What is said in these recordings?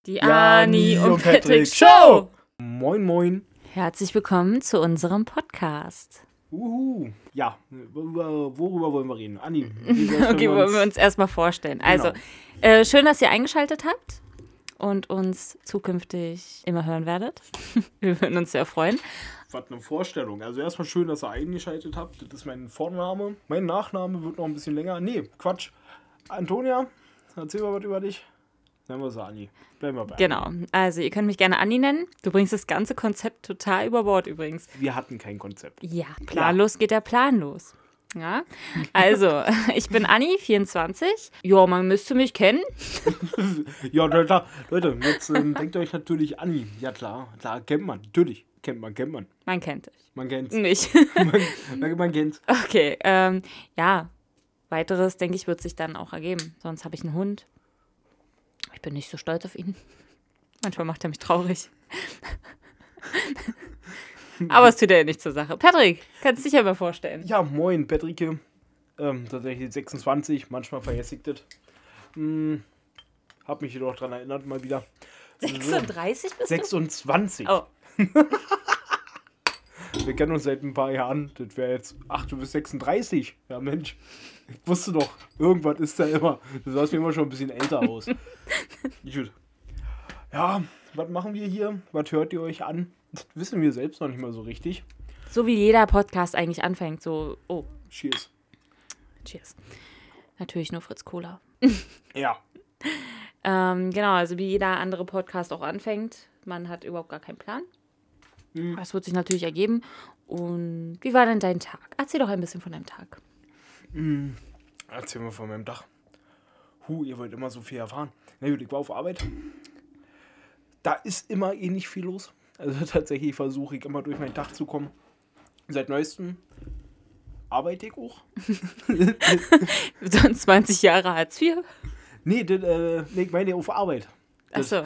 Die Ani und Patrick Show! Moin, moin. Herzlich willkommen zu unserem Podcast. Ja, worüber wollen wir reden? Anni, okay, wollen wir uns erstmal vorstellen. Genau. Also, schön, dass ihr eingeschaltet habt und uns zukünftig immer hören werdet. Wir würden uns sehr freuen. Was eine Vorstellung. Also erstmal schön, dass ihr eingeschaltet habt. Das ist mein Vorname. Mein Nachname wird noch ein bisschen länger. Nee, Quatsch. Antonia, erzähl mal was über dich. Nennen wir sie Anni. Bleiben wir bei Genau. Also, ihr könnt mich gerne Anni nennen. Du bringst das ganze Konzept total über Bord übrigens. Wir hatten kein Konzept. Ja, planlos geht der Plan los. Ja, also, ich bin Anni, 24. Ja, man müsste mich kennen. Ja, Leute, jetzt denkt euch natürlich Anni. Ja, klar, kennt man. Natürlich, kennt man. Man kennt dich. Man kennt's. Nicht. Man kennt's. Okay, ja. Weiteres, denke ich, wird sich dann auch ergeben. Sonst habe ich einen Hund. Ich bin nicht so stolz auf ihn. Manchmal macht er mich traurig. Aber es tut ja nicht zur Sache. Patrick, kannst du dich ja mal vorstellen. Ja, moin, Patricke. Tatsächlich 26, manchmal verjässigt das. Hab mich jedoch daran erinnert, mal wieder. 36 bist 26. du? Oh. Wir kennen uns seit ein paar Jahren. Das wäre jetzt, du bist 36. Ja, Mensch. Ich wusste doch, irgendwas ist da immer. Du sahst mir immer schon ein bisschen älter aus. Gut. Ja, was machen wir hier? Was hört ihr euch an? Das wissen wir selbst noch nicht mal so richtig. So wie jeder Podcast eigentlich anfängt. So, oh, Cheers. cheers. Natürlich nur Fritz Cola. Ja. Genau, also wie jeder andere Podcast auch anfängt. Man hat überhaupt gar keinen Plan. Das wird sich natürlich ergeben. Und wie war denn dein Tag? Erzähl doch ein bisschen von deinem Tag. Erzähl mal von meinem Tag. Ihr wollt immer so viel erfahren. Na gut, ich war auf Arbeit. Da ist immer nicht viel los. Also tatsächlich versuche ich immer durch meinen Tag zu kommen. Seit neuestem arbeite ich auch. Sonst 20 Jahre Hartz IV? Nee, ich meine auf Arbeit. Achso.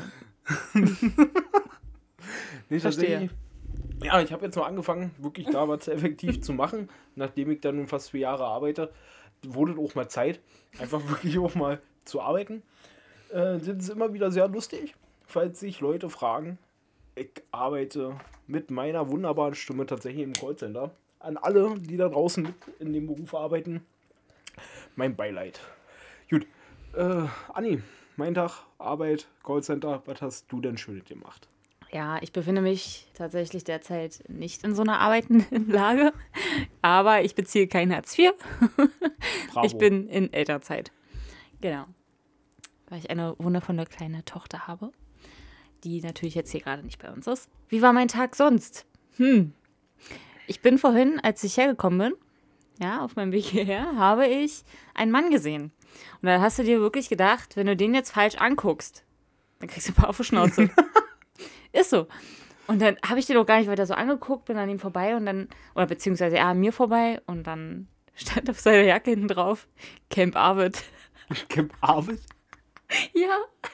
Nee, Verstehe. tatsächlich. Ja, ich habe jetzt noch angefangen, wirklich da was effektiv zu machen. Nachdem ich dann nun fast 4 Jahre arbeite, wurde auch mal Zeit, einfach wirklich auch mal zu arbeiten. Das ist immer wieder sehr lustig, falls sich Leute fragen. Ich arbeite mit meiner wunderbaren Stimme tatsächlich im Callcenter. An alle, die da draußen mit in dem Beruf arbeiten, mein Beileid. Gut, Anni, mein Tag, Arbeit, Callcenter, was hast du denn Schönes gemacht? Ja, ich befinde mich tatsächlich derzeit nicht in so einer arbeitenden Lage, aber ich beziehe kein Hartz IV. Bravo. Ich bin in Elternzeit. Genau. Weil ich eine wundervolle kleine Tochter habe, die natürlich jetzt hier gerade nicht bei uns ist. Wie war mein Tag sonst? Ich bin vorhin, als ich hergekommen bin, ja, auf meinem Weg hierher, habe ich einen Mann gesehen. Und dann hast du dir wirklich gedacht, wenn du den jetzt falsch anguckst, dann kriegst du ein paar auf die Schnauze. Ist so. Und dann habe ich den auch gar nicht weiter so angeguckt, bin an ihm vorbei und dann, oder beziehungsweise er an mir vorbei und dann stand auf seiner Jacke hinten drauf, Camp Arvid. Camp Arvid? Ja.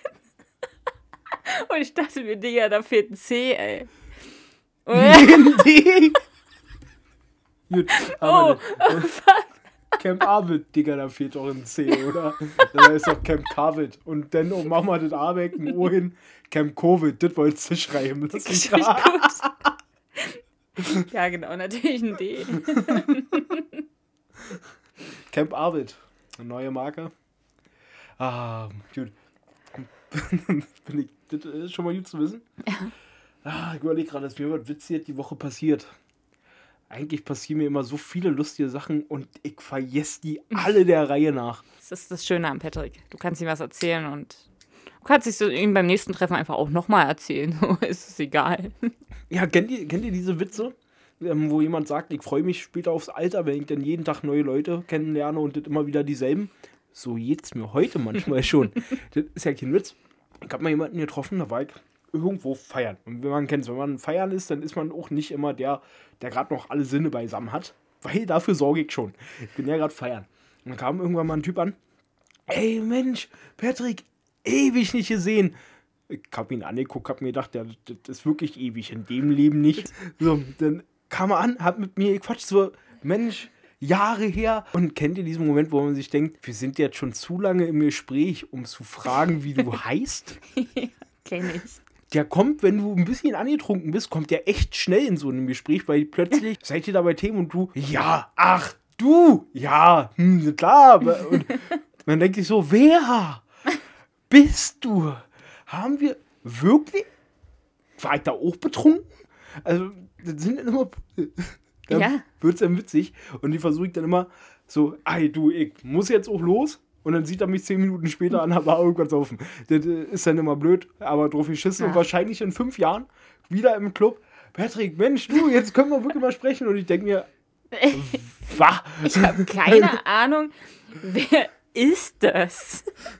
Und ich dachte mir, Digga, da fehlt ein C, ey. Nee. Gut, aber Fuck. Camp Arvid, Digga, da fehlt doch ein C, oder? Da ist doch Camp Carvid. Und dann mach mal das A weg, ein O hin. Camp Covid, das wolltest du schreiben. Das ist Richtig gut. Ja, genau, natürlich ein D. Camp Arvid, eine neue Marke. Gut. Das ist schon mal gut zu wissen. Ja. Ich überlege gerade, dass mir was Witziges die Woche passiert. Eigentlich passieren mir immer so viele lustige Sachen und ich vergesse die alle der Reihe nach. Das ist das Schöne am Patrick. Du kannst ihm was erzählen und du kannst es ihm beim nächsten Treffen einfach auch nochmal erzählen. Ist es egal. Ja, kennt ihr diese Witze, wo jemand sagt, ich freue mich später aufs Alter, wenn ich dann jeden Tag neue Leute kennenlerne und das immer wieder dieselben? So geht's mir heute manchmal schon. Das ist ja kein Witz. Ich habe mal jemanden getroffen, da war ich irgendwo feiern. Und man kennt es, wenn man feiern ist, dann ist man auch nicht immer der gerade noch alle Sinne beisammen hat. Weil dafür sorge ich schon. Ich bin ja gerade feiern. Und dann kam irgendwann mal ein Typ an. Ey, Mensch, Patrick, ewig nicht gesehen. Ich hab ihn angeguckt, hab mir gedacht, ja, das ist wirklich ewig, in dem Leben nicht. So, dann kam er an, hat mit mir gequatscht, so, Mensch, Jahre her. Und kennt ihr diesen Moment, wo man sich denkt, wir sind jetzt schon zu lange im Gespräch, um zu fragen, wie du heißt? Kenn ich. Der kommt, wenn du ein bisschen angetrunken bist, kommt der echt schnell in so einem Gespräch, weil plötzlich seid ihr da bei Themen und du, ja, ach, du, ja, klar. Und man denkt sich so, wer bist du? Haben wir wirklich, war ich da auch betrunken? Also, das sind immer, Ja. wird es dann witzig und die versuche ich dann immer so, ey, du, ich muss jetzt auch los. Und dann sieht er mich 10 Minuten später an, war irgendwas offen. Das ist dann immer blöd, aber drauf geschissen. Ja. Und wahrscheinlich in 5 Jahren wieder im Club. Patrick, Mensch, du, jetzt können wir wirklich mal sprechen. Und ich denke mir, was? Ich habe keine Ahnung, wer ist das?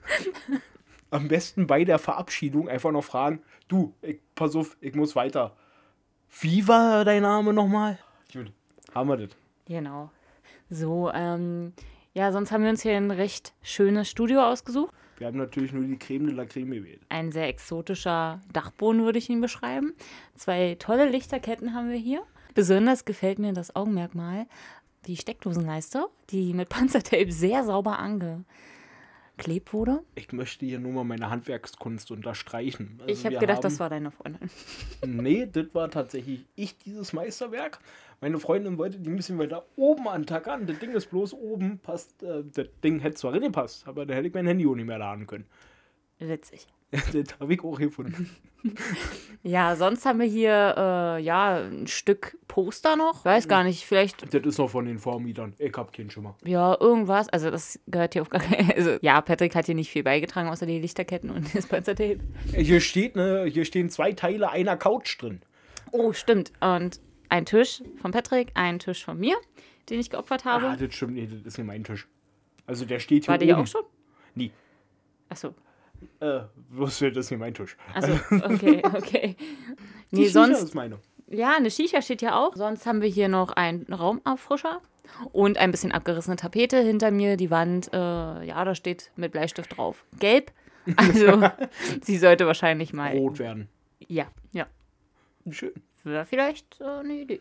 Am besten bei der Verabschiedung einfach noch fragen, du, pass auf, ich muss weiter. Wie war dein Name nochmal? Gut, haben wir das. Genau. So, ja, sonst haben wir uns hier ein recht schönes Studio ausgesucht. Wir haben natürlich nur die Creme de la Creme gewählt. Ein sehr exotischer Dachboden, würde ich ihn beschreiben. 2 tolle Lichterketten haben wir hier. Besonders gefällt mir das Augenmerkmal, die Steckdosenleiste, die mit Panzertape sehr sauber angeklebt wurde. Ich möchte hier nur mal meine Handwerkskunst unterstreichen. Also Ich habe wir gedacht, haben- das war deine Freundin. Nee, das war tatsächlich dieses Meisterwerk. Meine Freundin wollte die ein bisschen weiter oben antackern. Das Ding ist bloß oben, passt. Das Ding hätte zwar reingepasst, aber da hätte ich mein Handy auch nicht mehr laden können. Witzig. Das habe ich auch gefunden. Ja, sonst haben wir hier ja ein Stück Poster noch. Weiß gar nicht, vielleicht Das ist noch von den Vormietern. Ich hab keinen Schimmer. ja irgendwas. Also das gehört hier auf gar keinen. Also ja, Patrick hat hier nicht viel beigetragen, außer die Lichterketten und das Panzertape. Hier stehen 2 Teile einer Couch drin. Oh, stimmt. Und ein Tisch von Patrick, ein Tisch von mir, den ich geopfert habe. Ah, das stimmt nicht, das ist nicht mein Tisch. Also der steht hier War der oben. ja auch schon? Nie. Achso. Bloß das ist nicht mein Tisch. Also, okay. Die Nee, Shisha sonst. ist meine. Ja, eine Shisha steht ja auch. Sonst haben wir hier noch einen Raumauffrischer und ein bisschen abgerissene Tapete hinter mir. Die Wand, ja, da steht mit Bleistift drauf. Gelb. Also, sie sollte wahrscheinlich mal. Rot werden. Ja. Schön. Wäre vielleicht eine Idee.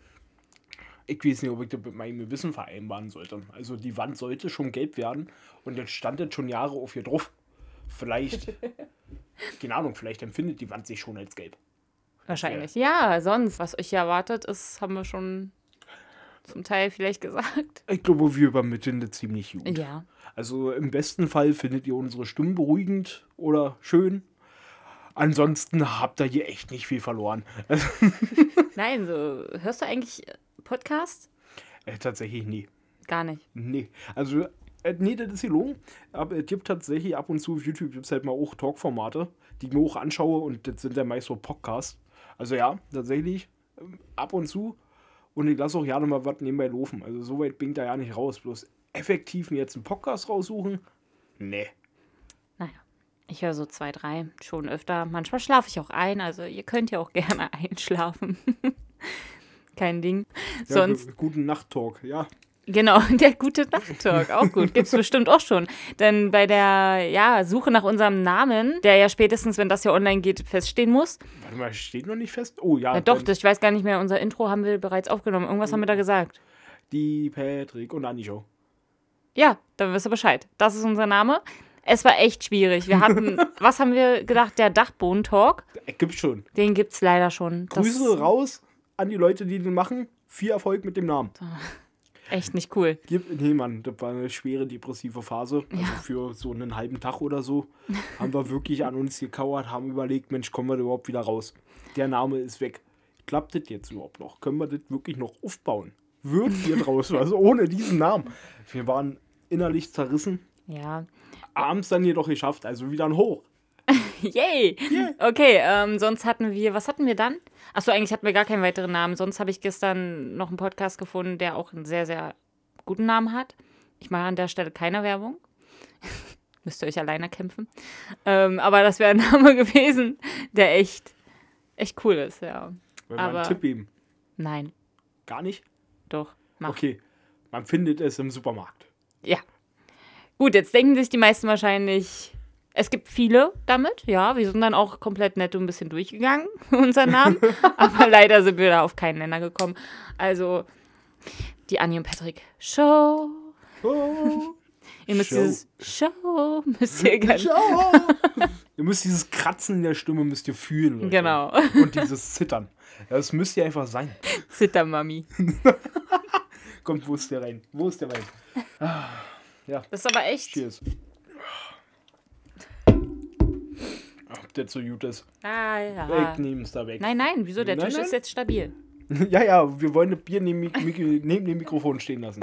Ich weiß nicht, ob ich das mit meinem Gewissen vereinbaren sollte. Also die Wand sollte schon gelb werden und jetzt stand das schon Jahre auf hier drauf. Vielleicht, keine Ahnung, vielleicht empfindet die Wand sich schon als gelb. Wahrscheinlich. Ja, sonst, was euch hier erwartet, ist, haben wir schon zum Teil vielleicht gesagt. Ich glaube, wir übermitteln das ziemlich gut. Ja. Also im besten Fall findet ihr unsere Stimmen beruhigend oder schön. Ansonsten habt ihr hier echt nicht viel verloren. Nein, so, hörst du eigentlich Podcast? Tatsächlich nie. Gar nicht. Nee. Also, nee, das ist gelogen. Aber es gibt tatsächlich ab und zu auf YouTube gibt's halt mal auch Talkformate, die ich mir auch anschaue und das sind ja meist so Podcasts. Also ja, tatsächlich ab und zu. Und ich lasse auch gerne mal was nebenbei laufen. Also so weit bin ich da ja nicht raus. Bloß effektiv mir jetzt einen Podcast raussuchen? Nee. Naja, ich höre so 2, 3 schon öfter. Manchmal schlafe ich auch ein, also ihr könnt ja auch gerne einschlafen. Kein Ding. Ja, Sonst, guten Nacht-Talk, ja. genau, der gute Nacht-Talk, auch gut. Gibt's bestimmt auch schon. Denn bei der Suche nach unserem Namen, der ja spätestens, wenn das hier online geht, feststehen muss. Warte mal, steht noch nicht fest? Oh ja. Ja, doch, ich weiß gar nicht mehr, unser Intro haben wir bereits aufgenommen. Irgendwas haben wir da gesagt. Die Patrick und Anni Show. Ja, dann wisst ihr Bescheid. Das ist unser Name. Es war echt schwierig. Wir hatten, was haben wir gedacht? Der Dachboden-Talk. Gibt's schon. Den gibt's leider schon. Das Grüße raus an die Leute, die den machen. Viel Erfolg mit dem Namen. echt nicht cool. Nee, Mann, das war eine schwere depressive Phase. Also für so einen halben Tag oder so haben wir wirklich an uns gekauert, haben überlegt, Mensch, kommen wir da überhaupt wieder raus? Der Name ist weg. Klappt das jetzt überhaupt noch? Können wir das wirklich noch aufbauen? Wird hier draus was ohne diesen Namen? Wir waren innerlich zerrissen. Ja. Abends dann jedoch geschafft, also wieder ein Hoch. Yay! Okay, sonst hatten wir, was hatten wir dann? Achso, eigentlich hatten wir gar keinen weiteren Namen. Sonst habe ich gestern noch einen Podcast gefunden, der auch einen sehr, sehr guten Namen hat. Ich mache an der Stelle keine Werbung. Müsst ihr euch alleine kämpfen. Aber das wäre ein Name gewesen, der echt cool ist, ja. Wenn wir Aber- einen Tipp geben. Nein, Gar nicht? doch, mach. Okay, man findet es im Supermarkt. Ja. Gut, jetzt denken sich die meisten wahrscheinlich, es gibt viele damit, ja. Wir sind dann auch komplett nett und ein bisschen durchgegangen, unseren Namen. Aber leider sind wir da auf keinen Nenner gekommen. Also, die Anni und Patrick Show. Oh. Ihr müsst Show. dieses Show, müsst ihr Ihr müsst dieses Kratzen in der Stimme müsst ihr fühlen, Leute. Genau. Und dieses Zittern. Ja, das müsst ihr einfach sein. Zittermami. Kommt, wo ist der rein? Wo ist der Wein? Ja, Das ist aber echt. cheers. Ob der zu gut ist. Ah, ja. Weg, nehmen es da weg. Nein, wieso? Der Nein, Tisch nein. ist jetzt stabil. Ja, wir wollen das Bier neben dem Mikrofon stehen lassen.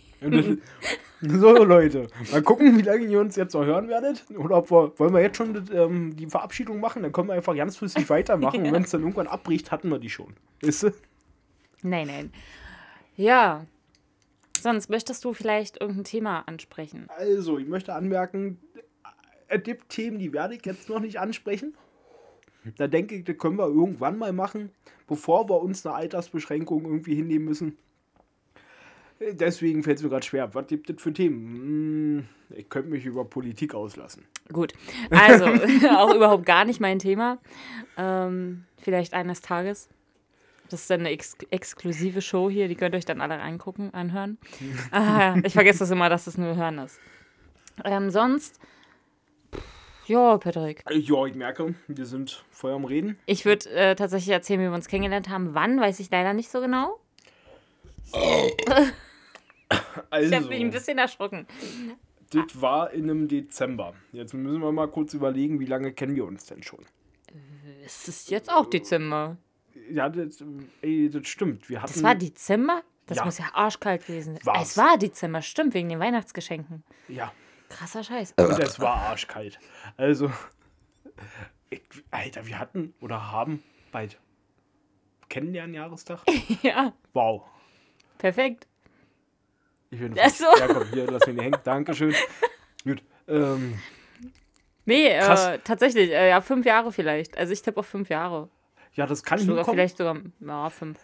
So, Leute. Mal gucken, wie lange ihr uns jetzt noch hören werdet. Oder ob wollen wir jetzt schon die Verabschiedung machen? Dann können wir einfach ganz flüssig weitermachen. Und wenn es dann irgendwann abbricht, hatten wir die schon. Weißt du? Nein. Ja. Sonst möchtest du vielleicht irgendein Thema ansprechen? Also, ich möchte anmerken, es gibt Themen, die werde ich jetzt noch nicht ansprechen. Da denke ich, das können wir irgendwann mal machen, bevor wir uns eine Altersbeschränkung irgendwie hinnehmen müssen. Deswegen fällt es mir gerade schwer. Was gibt es für Themen? Ich könnte mich über Politik auslassen. Gut. Also, auch überhaupt gar nicht mein Thema. Vielleicht eines Tages. Das ist dann eine exklusive Show hier, die könnt ihr euch dann alle anhören. Ich vergesse das immer, dass das nur Hören ist. Sonst, ja, Patrick. Ja, ich merke, wir sind voll am Reden. Ich würde tatsächlich erzählen, wie wir uns kennengelernt haben. Wann, weiß ich leider nicht so genau. Also, Ich habe mich ein bisschen erschrocken. das war in einem Dezember. Jetzt müssen wir mal kurz überlegen, wie lange kennen wir uns denn schon? Es ist jetzt auch Dezember. Ja, das stimmt. Wir hatten, Das war Dezember? Das Ja. muss ja arschkalt gewesen sein. War's. Es war Dezember, stimmt, wegen den Weihnachtsgeschenken. Ja, Krasser Scheiß. und es war arschkalt. Also, Alter, wir hatten oder haben bald Kennenlernen-Jahrestag. Ja, Wow. perfekt. Ich bin Ach so. Ja, komm, hier, lass mich nicht hängen. Dankeschön. Gut. Nee, Krass. tatsächlich, ja, 5 Jahre vielleicht. Also ich tippe auf 5 Jahre. Ja, das kann Sogar hinkommen. vielleicht sogar, ja, 5.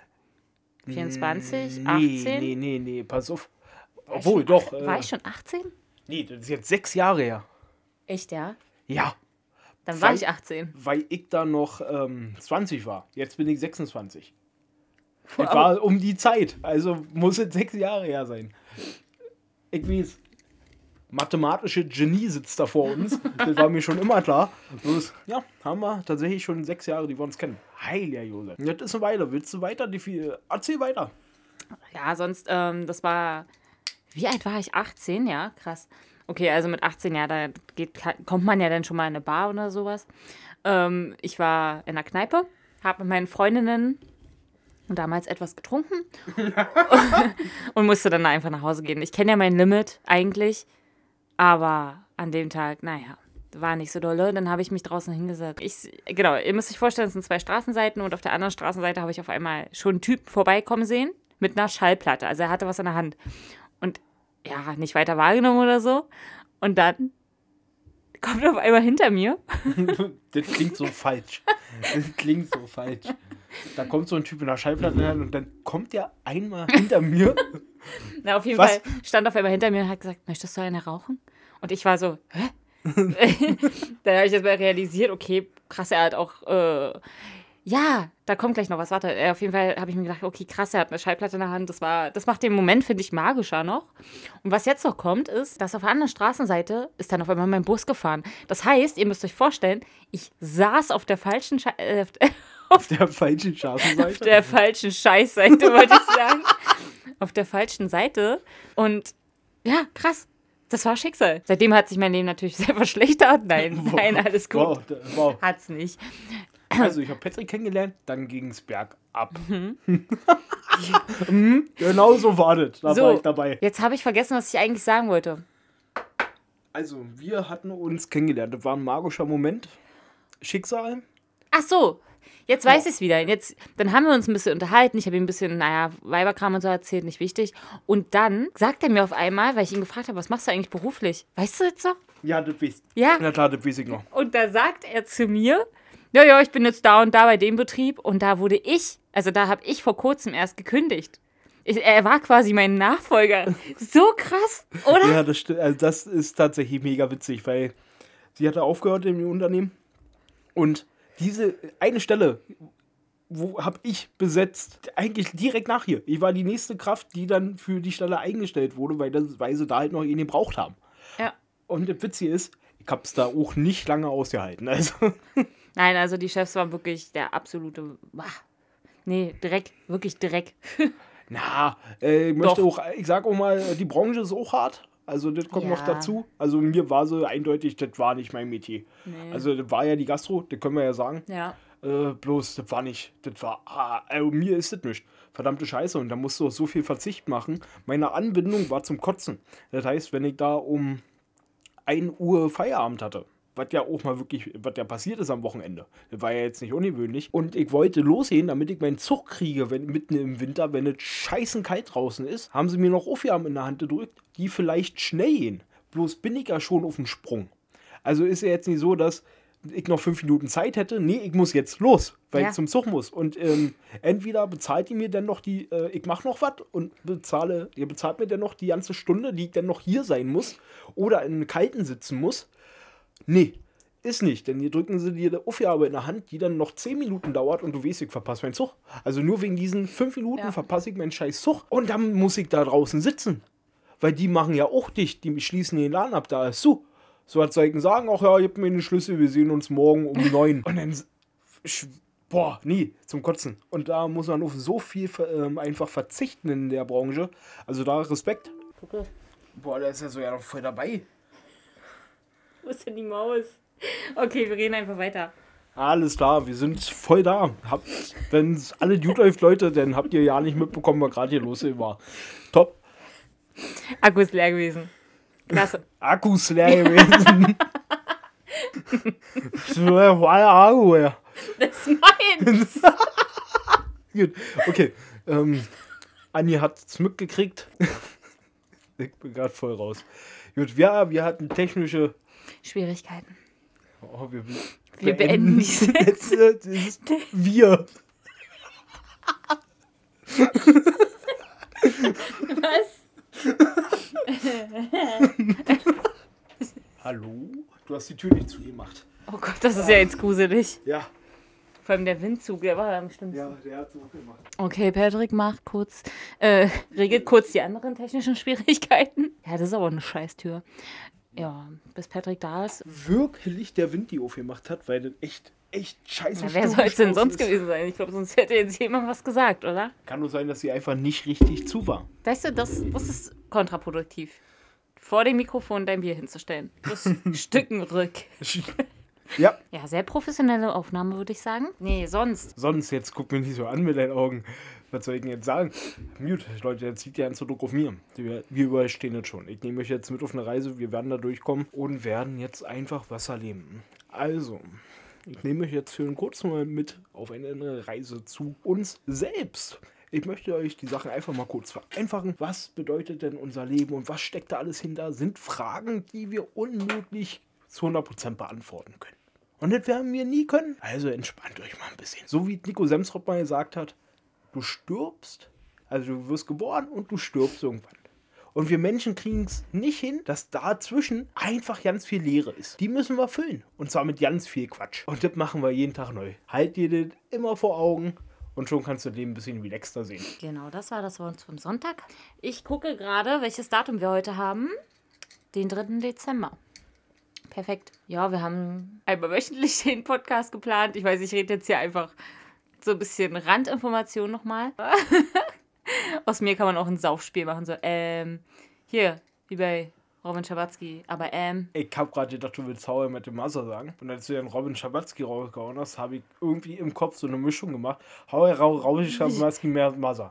24, 18? Nee, pass auf. War ich Obwohl, schon doch. War ich schon 18? Nee, das ist jetzt 6 Jahre her. Echt, ja? Ja, Dann war Weil- ich 18. weil ich da noch 20 war. Jetzt bin ich 26. Das war um die Zeit. Also muss es 6 Jahre her sein. Ich weiß. Mathematische Genie sitzt da vor uns. Das war mir schon immer klar. Bloß, ja, haben wir tatsächlich schon 6 Jahre, die wir uns kennen. Heiliger Josef. Das ist eine Weile. Willst du weiter? Erzähl weiter. Ja, sonst, das war, wie alt war ich? 18, ja, krass. Okay, also mit 18 Jahren, kommt man ja dann schon mal in eine Bar oder sowas. Ich war in der Kneipe, habe mit meinen Freundinnen damals etwas getrunken und musste dann einfach nach Hause gehen. Ich kenne ja mein Limit eigentlich, aber an dem Tag, naja, war nicht so dolle. Dann habe ich mich draußen hingesetzt. Genau, ihr müsst euch vorstellen, es sind 2 Straßenseiten und auf der anderen Straßenseite habe ich auf einmal schon einen Typ vorbeikommen sehen mit einer Schallplatte. Also er hatte was in der Hand. Und ja, nicht weiter wahrgenommen oder so. Und dann kommt er auf einmal hinter mir. Das klingt so falsch. Das klingt so falsch. Da kommt so ein Typ in der Schallplatte rein und dann kommt der einmal hinter mir. Na, auf jeden Was? Fall stand auf einmal hinter mir und hat gesagt, möchtest du eine rauchen? Und ich war so, hä? Dann habe ich jetzt mal realisiert, okay, krass, er hat auch, ja, da kommt gleich noch was, warte. Auf jeden Fall habe ich mir gedacht, okay, krass, er hat eine Schallplatte in der Hand. Das macht den Moment, finde ich, magischer noch. Und was jetzt noch kommt, ist, dass auf der anderen Straßenseite ist dann auf einmal mein Bus gefahren. Das heißt, ihr müsst euch vorstellen, ich saß auf der falschen Auf der falschen Straßenseite. auf der falschen Scheißseite, wollte ich sagen. Auf der falschen Seite. Und ja, krass. Das war Schicksal. Seitdem hat sich mein Leben natürlich sehr verschlechtert. Nein, alles gut. Wow. Hat's nicht. Also, ich habe Patrick kennengelernt, dann ging es bergab. Genau so war das. Da war ich dabei. Jetzt habe ich vergessen, was ich eigentlich sagen wollte. Also, wir hatten uns kennengelernt. Das war ein magischer Moment. Schicksal. Ach so, jetzt weiß ich es wieder. Dann haben wir uns ein bisschen unterhalten. Ich habe ihm ein bisschen, Weiberkram und so erzählt, nicht wichtig. Und dann sagt er mir auf einmal, weil ich ihn gefragt habe, was machst du eigentlich beruflich? Weißt du jetzt noch? Ja, das weiß ich. Ja. In der Tat, das weiß ich noch. Und da sagt er zu mir, ja, ich bin jetzt da und da bei dem Betrieb. Und da habe ich vor kurzem erst gekündigt. Er war quasi mein Nachfolger. So krass, oder? Ja, das stimmt. Also das ist tatsächlich mega witzig, weil sie hatte aufgehört im Unternehmen und diese eine Stelle, wo habe ich besetzt, eigentlich direkt nach hier. Ich war die nächste Kraft, die dann für die Stelle eingestellt wurde, weil sie da halt noch ihn gebraucht haben. Ja. Und das Witzige ist, ich hab's da auch nicht lange ausgehalten. Also, Nein, also die Chefs waren wirklich der absolute. Nee, Dreck. Wirklich Dreck. ich sag auch mal, die Branche ist auch hart. Also das kommt noch Ja. dazu. Also mir war so eindeutig, das war nicht mein Metier. Nee. Also das war ja die Gastro, das können wir ja sagen. Ja. Bloß, also mir ist das nicht. Verdammte Scheiße. Und da musst du auch so viel Verzicht machen. Meine Anbindung war zum Kotzen. Das heißt, wenn ich da um 1 Uhr Feierabend hatte, was ja auch mal wirklich, was ja passiert ist am Wochenende. Das war ja jetzt nicht ungewöhnlich. Und ich wollte losgehen, damit ich meinen Zug kriege, mitten im Winter, wenn es scheißen kalt draußen ist, haben sie mir noch Aufgaben in der Hand gedrückt, die vielleicht schnell gehen. Bloß bin ich ja schon auf dem Sprung. Also ist ja jetzt nicht so, dass ich noch 5 Minuten Zeit hätte. Nee, ich muss jetzt los, weil ich zum Zug muss. Und entweder bezahlt ihr mir dann noch ich mache noch was und ihr bezahlt mir dann noch die ganze Stunde, die ich dann noch hier sein muss oder in den Kalten sitzen muss. Nee, ist nicht, denn hier drücken sie dir eine Aufgabe in der Hand, die dann noch 10 Minuten dauert und du weißt, ich verpasse meinen Zug. Also nur wegen diesen 5 Minuten verpasse ich meinen scheiß Zug und dann muss ich da draußen sitzen. Weil die machen ja auch dicht, die schließen den Laden ab, da ist zu. So hat Zeigen sagen, ach ja, ihr habt mir den Schlüssel, wir sehen uns morgen um 9. Und dann, zum Kotzen. Und da muss man auf so viel einfach verzichten in der Branche. Also da Respekt. Gucke. Boah, der ist ja so ja noch voll dabei. Wo ist denn die Maus? Okay, wir reden einfach weiter. Alles klar, wir sind voll da. Wenn es alle gut läuft, Leute, dann habt ihr ja nicht mitbekommen, was gerade hier los war. Top. Akku ist leer gewesen. Klasse. Akkus leer gewesen. So, war der Akku leer. Das ist meins. Gut, okay. Anni hat es mitgekriegt. Ich bin gerade voll raus. Gut, wir hatten technische Schwierigkeiten. Oh, Wir beenden die Sätze. Das ist wir. Was? Hallo? Du hast die Tür nicht zugemacht. Oh Gott, das ist ja jetzt gruselig. Ja. Vor allem der Windzug, der war am schlimmsten. Ja, der hat so gemacht. Okay, Patrick regelt kurz die anderen technischen Schwierigkeiten. Ja, das ist aber eine Scheißtür. Ja, bis Patrick da ist. Wirklich der Wind die aufgemacht hat, weil das echt scheiße Na, wer soll es denn sonst gewesen sein? Ich glaube, sonst hätte jetzt jemand was gesagt, oder? Kann nur sein, dass sie einfach nicht richtig zu war. Weißt du, das ist kontraproduktiv. Vor dem Mikrofon dein Bier hinzustellen. Das Stücken rück. Ja. Ja, sehr professionelle Aufnahme, würde ich sagen. Nee, sonst. Sonst, jetzt guck mir nicht so an mit deinen Augen. Was soll ich denn jetzt sagen? Gut, Leute, jetzt liegt der ganze Druck auf mir. Wir überstehen das schon. Ich nehme euch jetzt mit auf eine Reise. Wir werden da durchkommen und werden jetzt einfach was erleben. Also, ich nehme euch jetzt für einen kurzen Moment mit auf eine Reise zu uns selbst. Ich möchte euch die Sachen einfach mal kurz vereinfachen. Was bedeutet denn unser Leben und was steckt da alles hinter? Sind Fragen, die wir unmöglich zu 100% beantworten können. Und das werden wir nie können. Also entspannt euch mal ein bisschen. So wie Nico Semsrott mal gesagt hat, du stirbst, also du wirst geboren und du stirbst irgendwann. Und wir Menschen kriegen es nicht hin, dass dazwischen einfach ganz viel Leere ist. Die müssen wir füllen. Und zwar mit ganz viel Quatsch. Und das machen wir jeden Tag neu. Halt dir das immer vor Augen und schon kannst du den ein bisschen relaxter sehen. Genau, das war das Wort vom Sonntag. Ich gucke gerade, welches Datum wir heute haben. Den 3. Dezember. Perfekt. Ja, wir haben einmal wöchentlich den Podcast geplant. Ich weiß, ich rede jetzt hier einfach so ein bisschen Randinformation nochmal. Aus mir kann man auch ein Saufspiel machen. So, hier, wie bei Robin Schabatzky. Aber Ich hab gerade gedacht, du willst How I Met Your Mother sagen. Und als du dann Robin Schabatzky rausgehauen hast, habe ich irgendwie im Kopf so eine Mischung gemacht. How I Schabatzky mehr Mother.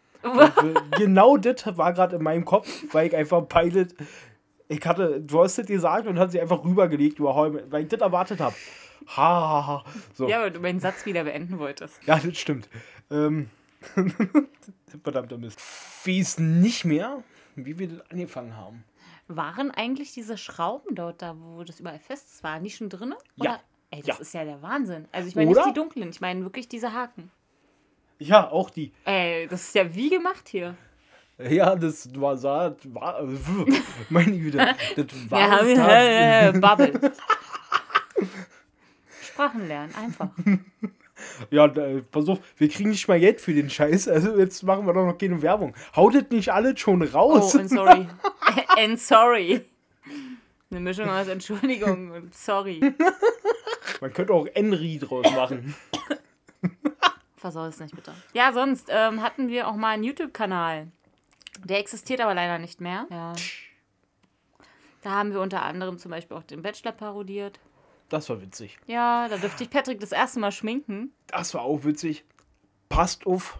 Genau das war gerade in meinem Kopf, weil ich einfach Pilot. Du hast das gesagt und hast sie einfach rübergelegt, weil ich das erwartet habe. So. Ja, weil du meinen Satz wieder beenden wolltest. Ja, das stimmt. Verdammter Mist. Ich weiß nicht mehr, wie wir das angefangen haben. Waren eigentlich diese Schrauben dort da, wo das überall fest ist, waren die schon drin? Ja. Ey, das ist ja der Wahnsinn. Also ich meine Oder? nicht die dunklen, ich meine wirklich diese Haken. Ja, auch die. Ey, das ist ja wie gemacht hier. Ja, das war meine Güte. Das war ja, Bubble. Sprachen lernen, einfach. Ja, pass auf, wir kriegen nicht mal Geld für den Scheiß, also jetzt machen wir doch noch keine Werbung. Haut das nicht alles schon raus? Oh, and sorry. And sorry. Eine Mischung aus Entschuldigung und sorry. Man könnte auch Enri draus machen. Versau es nicht, bitte. Ja, sonst hatten wir auch mal einen YouTube-Kanal. Der existiert aber leider nicht mehr. Ja. Da haben wir unter anderem zum Beispiel auch den Bachelor parodiert. Das war witzig. Ja, da dürfte ich Patrick das erste Mal schminken. Das war auch witzig. Passt auf.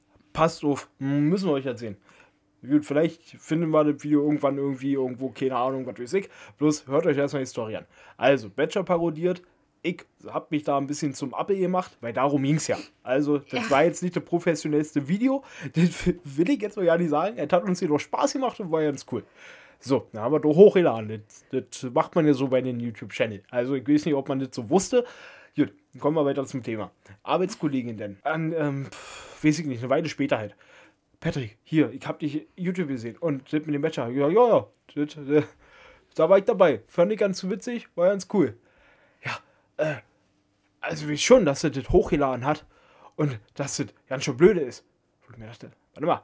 Müssen wir euch erzählen. Gut, vielleicht finden wir das Video irgendwann irgendwo, keine Ahnung, was weiß ich. Bloß hört euch erstmal die Story an. Also, Bachelor parodiert. Ich hab mich da ein bisschen zum Appe gemacht, weil darum ging's ja. Also, das war jetzt nicht das professionellste Video. Das will ich jetzt mal ja nicht sagen. Es hat uns jedoch Spaß gemacht und war ganz cool. So, dann haben wir doch hochgeladen. Das macht man ja so bei den YouTube-Channel. Also, ich weiß nicht, ob man das so wusste. Gut, dann kommen wir weiter zum Thema. Arbeitskollegin denn. Weiß ich nicht, eine Weile später halt. Patrick, hier, ich hab dich YouTube gesehen. Und das mit dem Bachelor. Ja. Da war ich dabei. Fand ich ganz witzig, war ganz cool. Ja, also wie schon, dass er das hochgeladen hat. Und dass das ganz schön blöde ist. Wo ich mir dachte, warte mal.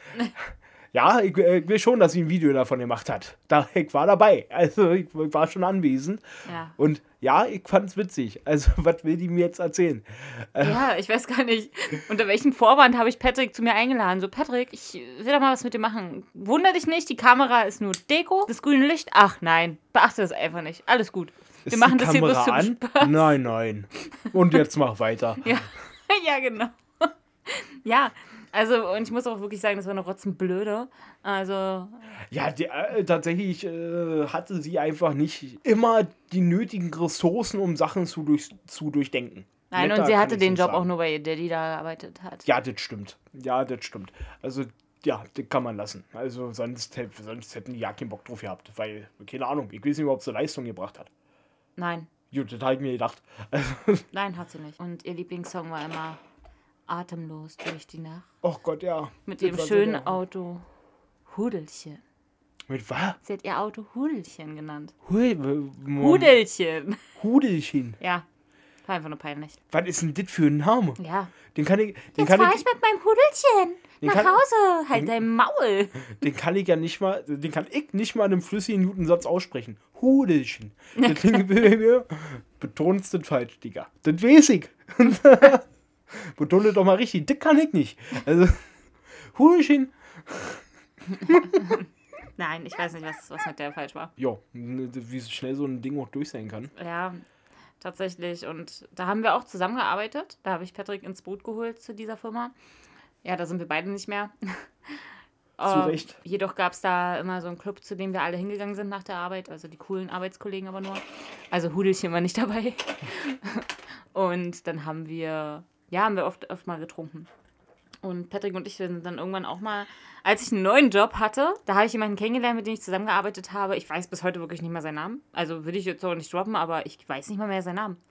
Ja, ich will schon, dass sie ein Video davon gemacht hat. Ich war dabei. Also, ich war schon anwesend. Ja. Und ja, ich fand's witzig. Also, was will die mir jetzt erzählen? Ja, ich weiß gar nicht, unter welchem Vorwand habe ich Patrick zu mir eingeladen. So, Patrick, ich will doch mal was mit dir machen. Wunder dich nicht, die Kamera ist nur Deko. Das grüne Licht, ach nein, beachte das einfach nicht. Alles gut. Wir machen das hier bloß zum Spaß. Nein. Und jetzt mach weiter. Ja, genau. Ja, also, und ich muss auch wirklich sagen, das war eine Rotzenblöde. Also. Ja, tatsächlich hatte sie einfach nicht immer die nötigen Ressourcen, um Sachen zu durchdenken. Nein, Netter und sie hatte kann ich den nicht Job sagen. auch nur, weil ihr Daddy da gearbeitet hat. Ja, das stimmt. Also, ja, das kann man lassen. Also, sonst hätten die ja keinen Bock drauf gehabt. Weil, keine Ahnung, ich weiß nicht, ob sie Leistung gebracht hat. Nein. Gut, das habe ich mir gedacht. Nein, hat sie nicht. Und ihr Lieblingssong war immer Atemlos durch die Nacht. Oh Gott, ja. Mit Das ihrem war so schönen der- Auto Hudelchen. Mit was? Sie hat ihr Auto Hudelchen genannt. Hudelchen. Hudelchen. Ja, war einfach nur peinlich. Was ist denn das für ein Name? Ja. Den kann ich Jetzt fahr ich mit meinem Hudelchen nach kann- Hause. Halt dein Maul. den kann ich nicht mal in einem flüssigen Minutensatz aussprechen. Hudelchen. Das klingt bei mir. Betonst das falsch, Digga. Das weiß ich. Betone doch mal richtig. Das kann ich nicht. Also, Hudelchen. Nein, ich weiß nicht, was mit der falsch war. Jo, wie schnell so ein Ding auch durch sein kann. Ja, tatsächlich. Und da haben wir auch zusammengearbeitet. Da habe ich Patrick ins Boot geholt zu dieser Firma. Ja, da sind wir beide nicht mehr. Zu Recht. Jedoch gab es da immer so einen Club, zu dem wir alle hingegangen sind nach der Arbeit. Also die coolen Arbeitskollegen aber nur. Also Hudelchen war nicht dabei. Und dann haben wir oft mal getrunken. Und Patrick und ich sind dann irgendwann auch mal, als ich einen neuen Job hatte, da habe ich jemanden kennengelernt, mit dem ich zusammengearbeitet habe. Ich weiß bis heute wirklich nicht mehr seinen Namen. Also will ich jetzt auch nicht droppen, aber ich weiß nicht mal mehr seinen Namen.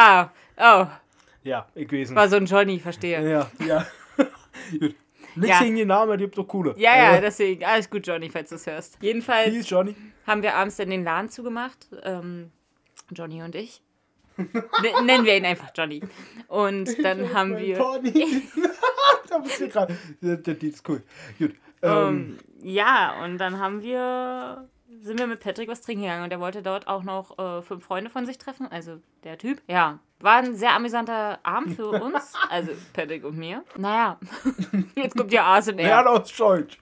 Ja, ich weiß nicht. War so ein Johnny, verstehe. Ja. Gut. Nichts gegen den Namen, die habt doch coole. Ja, deswegen. Alles gut, Johnny, falls du es hörst. Jedenfalls Peace, Johnny. haben wir abends dann den Laden zugemacht. Johnny und ich. Nennen wir ihn einfach Johnny. Und dann haben wir... Da bist du gerade. Das ist cool. Gut. Ja, und dann sind wir mit Patrick was trinken gegangen und der wollte dort auch noch 5 Freunde von sich treffen, also der Typ. Ja, war ein sehr amüsanter Abend für uns, also Patrick und mir. Naja, jetzt kommt ja ASMR. Ja, das ist Deutsch.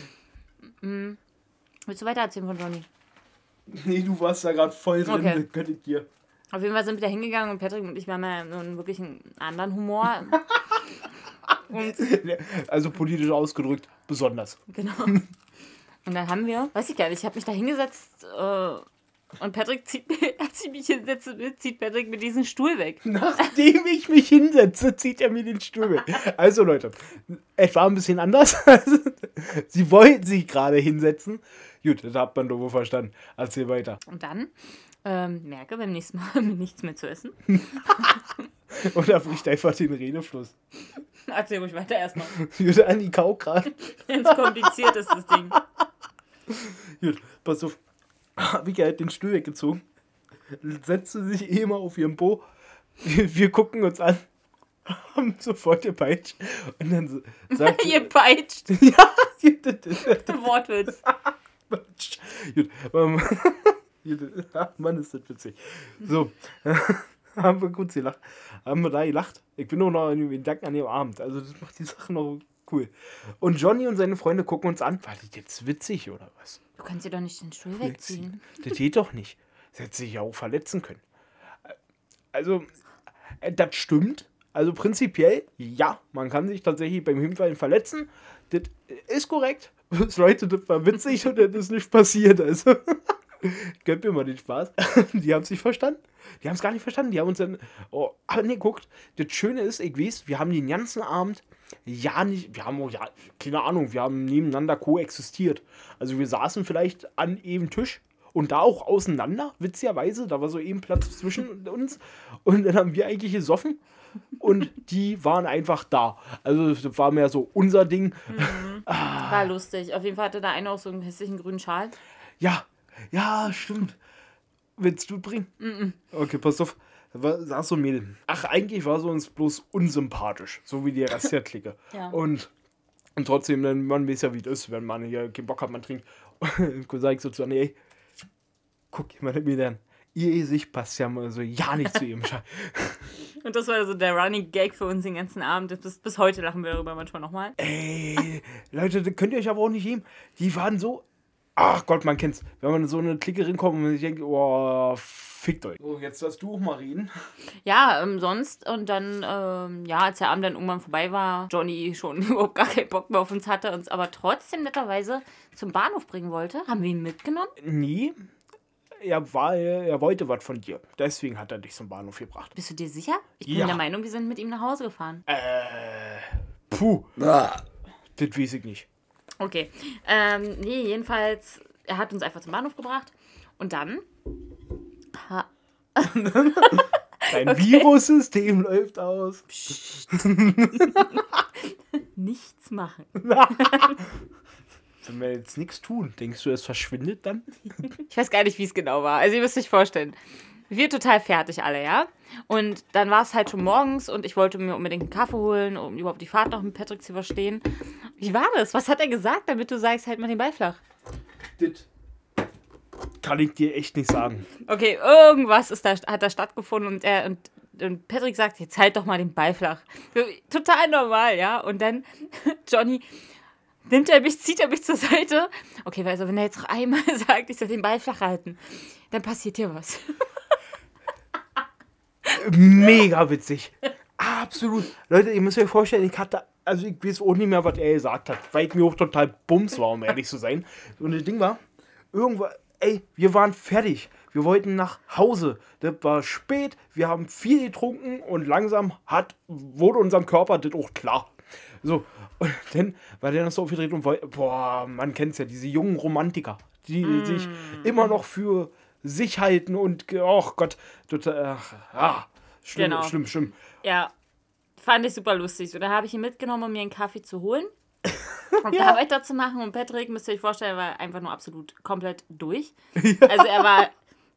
Willst du weiter erzählen von Johnny? Nee, du warst da gerade voll drin, Okay. das könnte ich dir. Auf jeden Fall sind wir da hingegangen und Patrick und ich, wir haben ja nun wirklich einen anderen Humor. Und Also politisch ausgedrückt, besonders. genau. Und dann haben wir, weiß ich gar nicht, ich habe mich da hingesetzt und Patrick als ich mich hinsetze, zieht Patrick mir diesen Stuhl weg. Nachdem ich mich hinsetze, zieht er mir den Stuhl weg. Also Leute, es war ein bisschen anders. Also, sie wollten sich gerade hinsetzen. Gut, das hat man doch wohl verstanden. Erzähl weiter. Und dann merke beim nächsten Mal nichts mehr zu essen. Und er bricht einfach den Redefluss. Erzähl ruhig weiter erstmal. Gut, an die Kau gerade. Ganz kompliziert ist das Ding. Gut, pass auf. Vika hat den Stuhl weggezogen. Setzte sich immer auf ihren Po. Wir gucken uns an. Haben sofort gepeitscht. Und dann sagt Ihr peitscht. ja, Wortwitz. Gut, Mann, ist das witzig. So, haben wir kurz gelacht. Haben wir da gelacht. Ich bin nur noch in den Gedanken an dem Abend. Also das macht die Sache noch cool. Und Johnny und seine Freunde gucken uns an. War das jetzt witzig oder was? Du kannst dir doch nicht den Stuhl wegziehen. Das geht doch nicht. Das hätte sich ja auch verletzen können. Also, das stimmt. Also prinzipiell, ja, man kann sich tatsächlich beim Hinfallen verletzen. Das ist korrekt. Leute, das war witzig und das ist nicht passiert. Also, gönnt mir mal den Spaß. Die haben es nicht verstanden. Die haben es gar nicht verstanden. Die haben uns dann angeguckt. Das Schöne ist, ich weiß, wir haben den ganzen Abend wir haben auch, keine Ahnung, wir haben nebeneinander koexistiert. Also wir saßen vielleicht an einem Tisch und da auch auseinander, witzigerweise. Da war so eben Platz zwischen uns und dann haben wir eigentlich gesoffen und die waren einfach da. Also das war mehr so unser Ding. War lustig. Auf jeden Fall hatte da einer auch so einen hässlichen grünen Schal. Ja, stimmt. Willst du bringen? Okay, pass auf. Saß so ein Mädel. Ach, eigentlich war sie uns bloß unsympathisch. So wie die Rest der Clique. Ja. Und trotzdem, man weiß ja, wie das ist, wenn man hier keinen Bock hat, man trinkt. Und sag ich so zu Anni, ey, guck mal mir dann. Ihr Gesicht passt ja mal so ja nicht zu ihrem Schal. Und das war so der Running Gag für uns den ganzen Abend. Bis heute lachen wir darüber manchmal nochmal. Ey, Leute, das könnt ihr euch aber auch nicht geben. Die waren so... Ach Gott, man kennt's. Wenn man in so eine Clique reinkommt und man sich denkt, oh, fickt euch. So, jetzt darfst du auch mal reden. Ja, sonst und dann, als der Abend dann irgendwann vorbei war, Johnny schon überhaupt gar keinen Bock mehr auf uns hatte, uns aber trotzdem netterweise zum Bahnhof bringen wollte. Haben wir ihn mitgenommen? Nee, er wollte was von dir. Deswegen hat er dich zum Bahnhof gebracht. Bist du dir sicher? Ich bin Ja. der Meinung, wir sind mit ihm nach Hause gefahren. Puh. Das weiß ich nicht. Okay. Jedenfalls, er hat uns einfach zum Bahnhof gebracht und dann... Dein Virussystem läuft aus. Nichts machen. Wenn wir jetzt nichts tun, denkst du, es verschwindet dann? Ich weiß gar nicht, wie es genau war. Also ihr müsst euch vorstellen, wir total fertig alle, ja? Und dann war es halt schon morgens und ich wollte mir unbedingt einen Kaffee holen, um überhaupt die Fahrt noch mit Patrick zu verstehen. Wie war das? Was hat er gesagt, damit du sagst, halt mal den Ball flach? Das kann ich dir echt nicht sagen. Okay, irgendwas hat da stattgefunden und Patrick sagt, jetzt halt doch mal den Ball flach. Total normal, ja? Und dann Johnny... zieht er mich zur Seite. Okay, also wenn er jetzt noch einmal sagt, ich soll den Ball flach halten, dann passiert hier was. Mega witzig. Absolut. Leute, ihr müsst euch vorstellen, ich weiß auch nicht mehr, was er gesagt hat, weil ich mir auch total bums war, um ehrlich zu sein. Und das Ding war, wir waren fertig. Wir wollten nach Hause. Das war spät, wir haben viel getrunken und langsam wurde unserem Körper das auch klar. So, und dann war der noch so aufgedreht und wollte, man kennt's ja, diese jungen Romantiker, die sich immer noch für sich halten und, oh Gott, total, schlimm, Genau. schlimm. Ja, fand ich super lustig. So, da habe ich ihn mitgenommen, um mir einen Kaffee zu holen und da weiterzumachen. Und Patrick, müsst ihr euch vorstellen, war einfach nur absolut komplett durch. Also er war,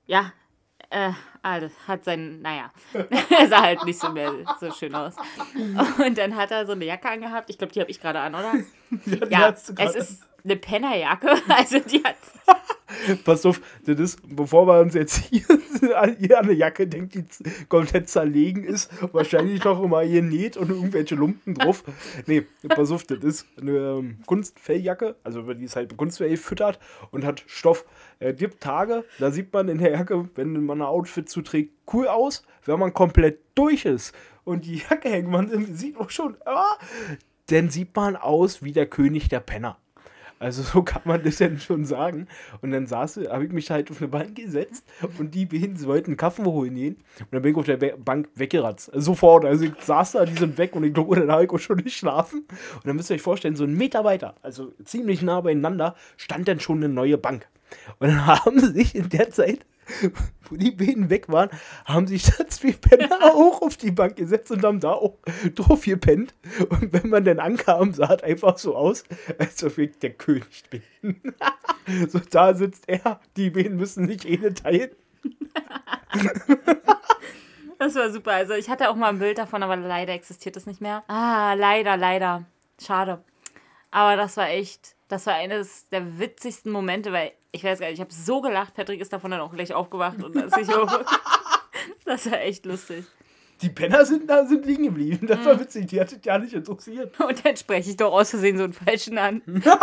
hat er sah halt nicht so mehr so schön aus. Und dann hat er so eine Jacke angehabt. Ich glaube, die habe ich gerade an, oder? Ja, es ist eine Pennerjacke. Also die hat... Pass auf, das ist, bevor wir uns jetzt hier eine Jacke denkt, die komplett zerlegen ist, wahrscheinlich noch immer hier näht und irgendwelche Lumpen drauf. Nee, pass auf, das ist eine Kunstfelljacke, also die ist halt mit Kunstfell gefüttert und hat Stoff. Es gibt Tage, da sieht man in der Jacke, wenn man ein Outfit zuträgt, cool aus, wenn man komplett durch ist und die Jacke hängt man sieht auch schon, dann sieht man aus wie der König der Penner. Also so kann man das ja schon sagen. Und dann habe ich mich halt auf eine Bank gesetzt und die Behinders wollten einen Kaffee holen gehen. Und dann bin ich auf der Bank weggeratzt. Sofort. Also ich saß da, die sind weg und ich glaube, dann habe ich auch schon nicht schlafen. Und dann müsst ihr euch vorstellen, so einen Meter weiter, also ziemlich nah beieinander, stand dann schon eine neue Bank. Und dann haben sie sich in der Zeit, wo die Beinen weg waren, haben sich da zwei Penner auch auf die Bank gesetzt und haben da auch drauf gepennt. Und wenn man dann ankam, sah es einfach so aus, als ob ich der König bin. So, da sitzt er, die Beine müssen sich teilen. Das war super. Also ich hatte auch mal ein Bild davon, aber leider existiert das nicht mehr. Leider. Schade. Aber das war eines der witzigsten Momente, weil Ich weiß gar nicht, ich habe so gelacht. Patrick ist davon dann auch gleich aufgewacht. Und das war echt lustig. Die Penner sind liegen geblieben. Das war witzig, die hat es ja nicht interessiert. Und dann spreche ich doch aus Versehen so einen Falschen an.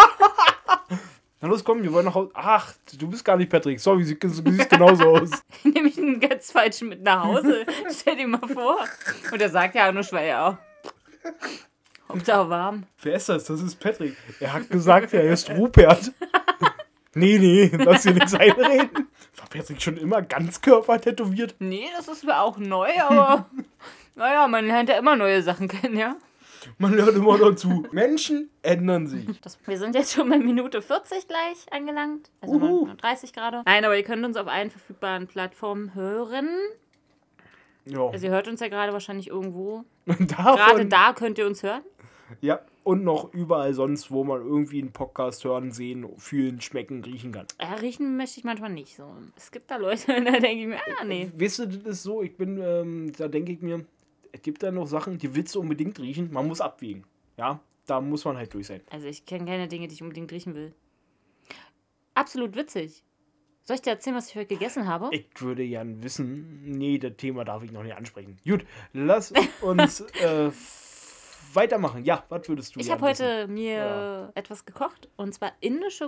Na los, komm, wir wollen nach Hause. Ach, du bist gar nicht Patrick. Sorry, du siehst genauso aus. Nehme ich einen ganz Falschen mit nach Hause. Stell dir mal vor. Und er sagt ja auch nur Schweier. Hauptsache warm. Wer ist das? Das ist Patrick. Er hat gesagt, er ist Rupert. Nee, lass dir nichts einreden. War Patrick schon immer Ganzkörper tätowiert? Nee, das ist mir auch neu, aber naja, man lernt ja immer neue Sachen kennen, ja. Man lernt immer dazu. Menschen ändern sich. Wir sind jetzt schon bei Minute 40 gleich angelangt. Also 39 gerade. Nein, aber ihr könnt uns auf allen verfügbaren Plattformen hören. Ja. Also ihr hört uns ja gerade wahrscheinlich irgendwo. Davon, Gerade da könnt ihr uns hören. Ja, und noch überall sonst, wo man irgendwie einen Podcast hören, sehen, fühlen, schmecken, riechen kann. Ja, riechen möchte ich manchmal nicht so. Es gibt da Leute, da denke ich mir, nee. Weißt du, das ist so, da denke ich mir, es gibt da noch Sachen, die willst du unbedingt riechen, man muss abwägen. Ja, da muss man halt durch sein. Also ich kenne keine Dinge, die ich unbedingt riechen will. Absolut witzig. Soll ich dir erzählen, was ich heute gegessen habe? Ich würde gern wissen, nee, das Thema darf ich noch nicht ansprechen. Gut, lass uns weitermachen. Ja, was würdest du Ich gern habe heute wissen? mir etwas gekocht, und zwar indische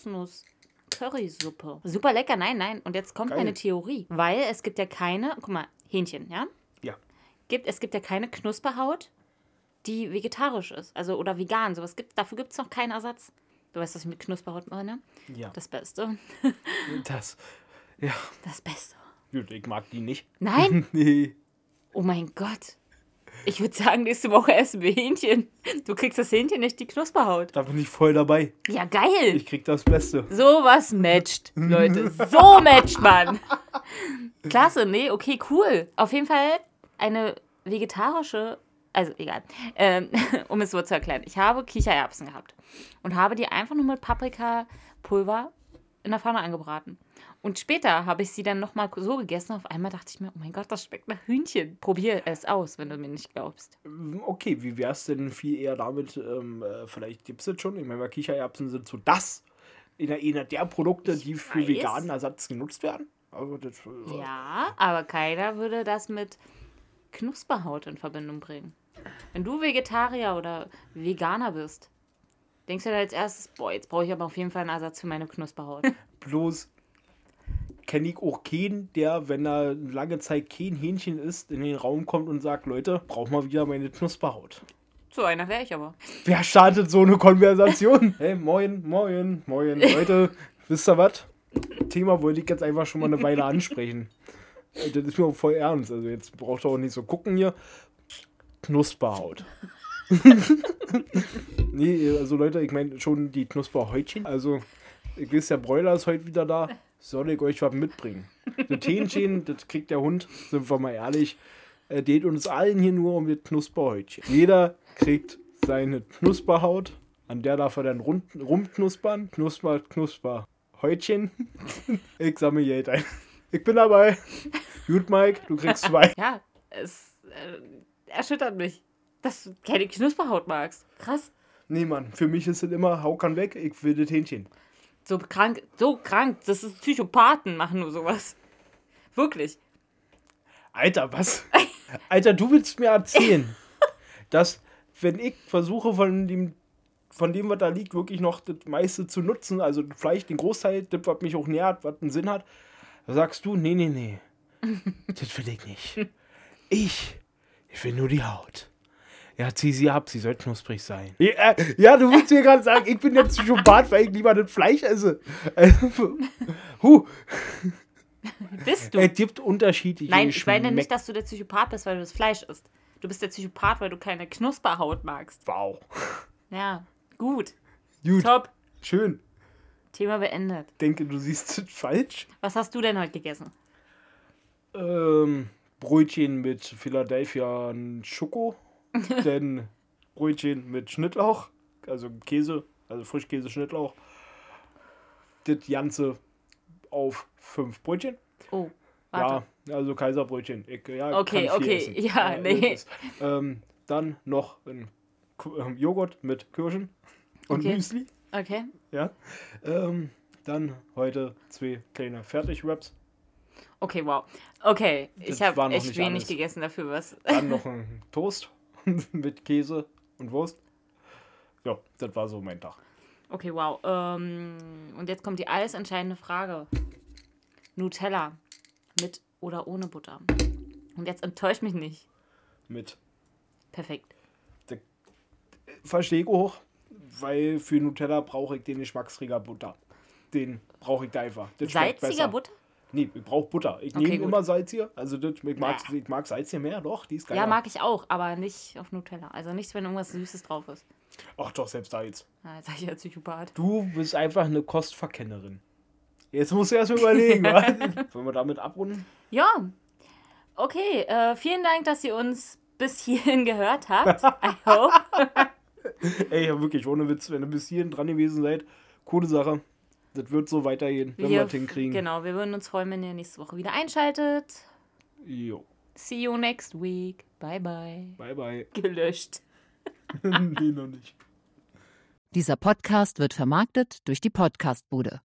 Kokosnuss-Currysuppe. Super lecker, nein. Und jetzt kommt Geil. meine Theorie. Weil es gibt ja keine, guck mal, Hähnchen, ja? Ja. Es gibt ja keine Knusperhaut, die vegetarisch ist, also oder vegan. Dafür gibt es noch keinen Ersatz. Du weißt, was ich mit Knusperhaut meine? Ja, Das Beste. das Das Beste. gut, ich mag die nicht. Nein? Nee. Oh mein Gott. Ich würde sagen, nächste Woche essen wir Hähnchen. Du kriegst das Hähnchen, nicht die Knusperhaut. Da bin ich voll dabei. Ja, geil. Ich krieg das Beste. Sowas matcht, Leute. So matcht man. Klasse, nee, okay, cool. Auf jeden Fall eine vegetarische, also egal, um es so zu erklären. Ich habe Kichererbsen gehabt und habe die einfach nur mit Paprikapulver in der Pfanne angebraten. Und später habe ich sie dann nochmal so gegessen. Auf einmal dachte ich mir, oh mein Gott, das schmeckt nach Hühnchen. Probier es aus, wenn du mir nicht glaubst. Okay, wie wär's denn viel eher damit, vielleicht gibt's das schon, ich meine, Kichererbsen sind so einer der Produkte, die für weiß. veganen Ersatz genutzt werden. Also das, Ja, aber keiner würde das mit Knusperhaut in Verbindung bringen. Wenn du Vegetarier oder Veganer bist, denkst du dann als erstes, boah, jetzt brauche ich aber auf jeden Fall einen Ersatz für meine Knusperhaut. bloß kenne ich auch keinen, der, wenn er lange Zeit kein Hähnchen isst, in den Raum kommt und sagt, Leute, brauch mal wieder meine Knusperhaut. So einer wäre ich aber. Wer startet so eine Konversation? Hey, moin, Leute, wisst ihr was? Thema wollte ich jetzt einfach schon mal eine Weile ansprechen. Das ist mir auch voll ernst, also jetzt braucht ihr auch nicht so gucken hier. Knusperhaut. Nee, also Leute, ich meine schon die Knusperhäutchen. Also, ich weiß, der Bräuler ist heute wieder da. Soll ich euch was mitbringen? Das Hähnchen, das kriegt der Hund, sind wir mal ehrlich. Geht uns allen hier nur um das Knusperhäutchen. Jeder kriegt seine Knusperhaut, an der darf er dann rumknuspern. Knusperhäutchen. Ich sammle Geld ein. Ich bin dabei. Gut, Mike, du kriegst 2. Ja, es erschüttert mich, dass du keine Knusperhaut magst. Krass. Nee, Mann, für mich ist es immer, hau kann weg, ich will das Hähnchen. So krank. Das ist Psychopathen machen nur sowas. Wirklich. Alter, was? Alter, du willst mir erzählen, dass, wenn ich versuche, von dem, was da liegt, wirklich noch das meiste zu nutzen, also vielleicht den Großteil, das, was mich auch nährt, was einen Sinn hat, da sagst du, nee, das will ich nicht. Ich will nur die Haut. Ja, zieh sie ab, sie soll knusprig sein. Ja, du willst mir gerade sagen, ich bin der Psychopath, weil ich lieber das Fleisch esse. Bist du? Es gibt unterschiedliche Nein, ich meine nicht, dass du der Psychopath bist, weil du das Fleisch isst. Du bist der Psychopath, weil du keine Knusperhaut magst. Wow. Ja, gut. Gut. Top. Schön. Thema beendet. Denke, du siehst es falsch. Was hast du denn heute gegessen? Brötchen mit Philadelphia und Schoko. Dann Brötchen mit Schnittlauch. Also Käse, also Frischkäse, Schnittlauch. Das Ganze auf 5 Brötchen. Oh, warte. Ja, also Kaiserbrötchen. Okay, kann viel essen. ja, nee. Dann noch ein Joghurt mit Kirschen und Okay. Müsli. Okay. Ja. Dann heute 2 kleine Fertig-Wraps. Okay, wow. Okay, Das ich habe war noch echt nicht wenig alles. gegessen dafür, was. Dann noch ein Toast mit Käse und Wurst. Ja, das war so mein Tag. Okay, wow. Und jetzt kommt die alles entscheidende Frage. Nutella mit oder ohne Butter? Und jetzt enttäuscht mich nicht. Mit Perfekt. Verstehe ich auch, weil für Nutella brauche ich den Geschmacksträger Butter. Den brauche ich da einfach. Das schmeckt Salziger besser. Butter? Nee, ich brauche Butter. Ich Okay, nehme gut. immer Salz hier. Also das, ich mag Salz hier mehr, doch, die ist geil. Ja, mag ich auch, aber nicht auf Nutella. Also nicht, wenn irgendwas Süßes drauf ist. Ach doch, selbst da jetzt. Ja, jetzt sag ich ja Psychopath. Du bist einfach eine Kostverkennerin. Jetzt musst du erst mal überlegen, was? Wollen wir damit abrunden? Ja. Okay, vielen Dank, dass ihr uns bis hierhin gehört habt. I hope. Ey, ja, wirklich, ohne Witz, wenn ihr bis hierhin dran gewesen seid, coole Sache. Das wird so weitergehen, wenn wir es hinkriegen. Genau, wir würden uns freuen, wenn ihr nächste Woche wieder einschaltet. Jo. See you next week. Bye, bye. Bye, bye. Gelöscht. Nee, noch nicht. Dieser Podcast wird vermarktet durch die Podcastbude.